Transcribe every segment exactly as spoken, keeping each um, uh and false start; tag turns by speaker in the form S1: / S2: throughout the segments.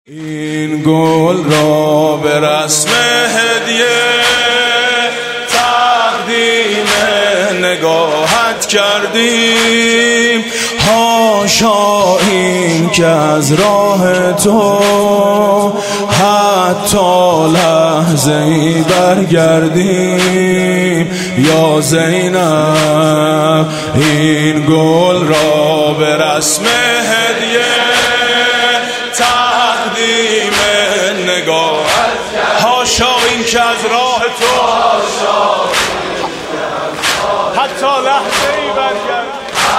S1: این گل را به رسم هدیه تقدیم نگاهت کردیم. حاشا این که از راه تو حتی لحظه ای برگردیم. یا زینب این گل را به رسم هدیه تقدیم نگاهت، حاشا این که از راه تو حتی لحظه ای برگردیم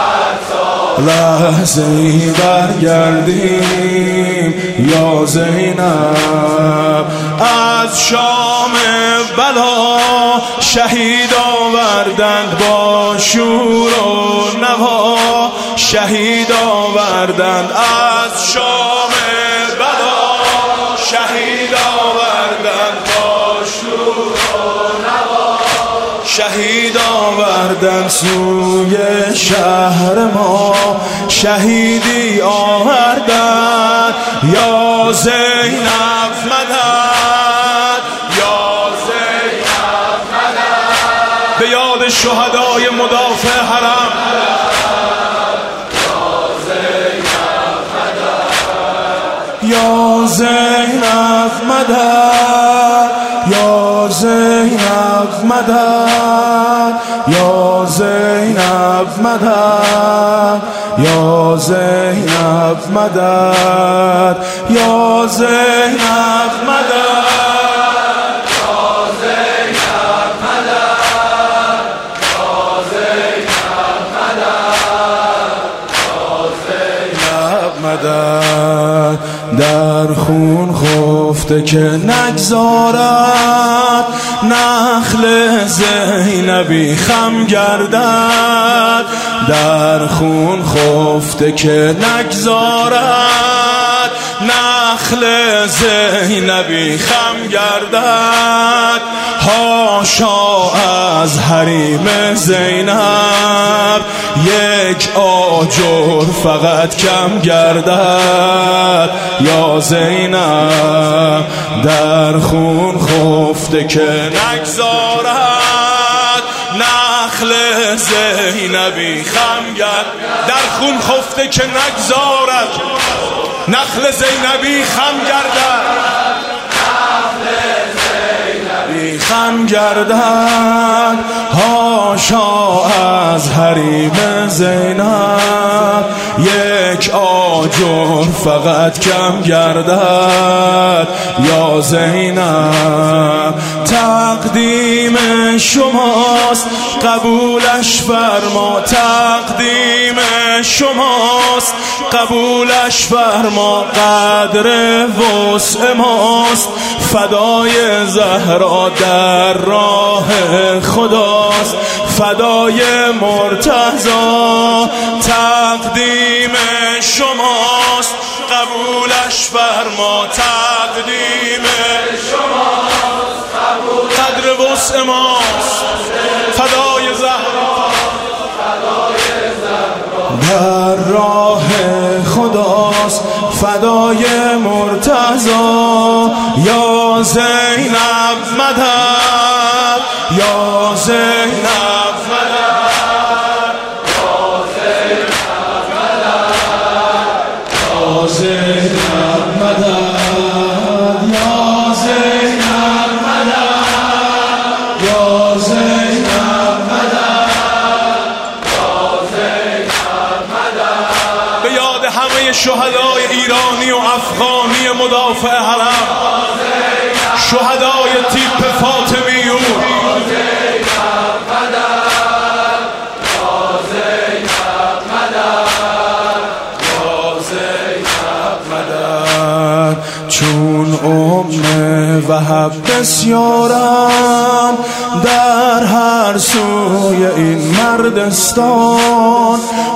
S1: لحظه ای برگردیم. یا زینب از شام بلا شهید آوردند با شور و نوا، شهید آوردند از شام بلا شهید آوردند با شور و نوا، شهید آوردند سوی شهر ما، شهیدی آوردند. یا زینب مدد، یا زینب مدد، به یاد شهدای مدافع حرم. یا زینب مدد، یا زینب مدد، یا زینب مدد، یا زینب مدد، یا زینب مدد، یا زینب مدد، یا زینب مدد، یا زینب مدد. در خون خفته که نگذارد نخل زینبی خم گردد، در خون خفته که نگذارد نخل زینبی خم گردد. حاشا از حریم زینب یک آجر فقط کم گردد. یا زینب در خون خفته که نگذارد نخل زینبی خم گردد، در خون خفته که نگذارد نخل زینبی خم گردد، خم گردد. حاشا از حریم زینب یک آجر فقط کم گردد. یا زینب تقدیم شماست قبولش فرما، تقدیم شماست قبولش فرما. قدر وسع ماست فدای زهرا در راه خداست، فدای مرتضی. تقدیم شماست قبولش فرما، تقدیم شماست قدر وسع ماست فدای زهرا در راه خداست، فدای مرتضی. یا زینب مدد، یا زینب مدد، یا زینب مدد، یا زینب مدد، یا زینب مدد، یا زینب مدد، یا زینب مدد. به یاد همه شهدای ایرانی و افغانی مدافع حرم، شهدای تیپ فاطمیون، چون ام وهب بسیارم در هر سوی این مردستان،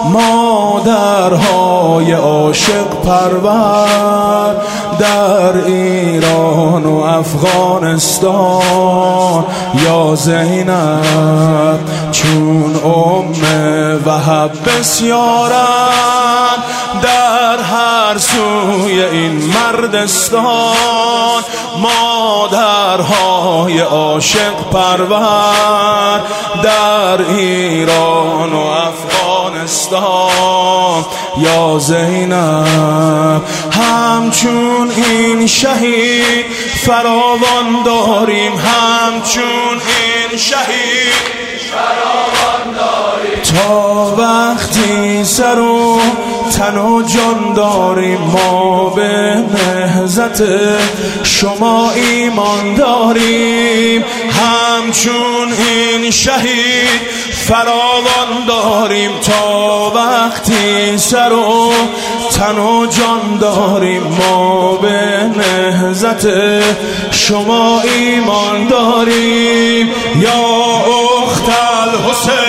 S1: مادرهای عاشق پرور در ایران و افغانستان. یا زینب چون ام وهب بسیارند در هر سوی این مردستان، مادرهای عاشق پرور در ایران و افغانستان. یا زینب همچون این شهید فراوان داریم، همچون این شهید فراوان داریم، تا وقتی سر و تن و جان داریم. ما به نهضت شما ایمان داریم، همچون این شهید فراوان داریم، تا وقتی سر و تن و جان داریم. ما به نهضت شما ایمان داریم. یا اخت الحسین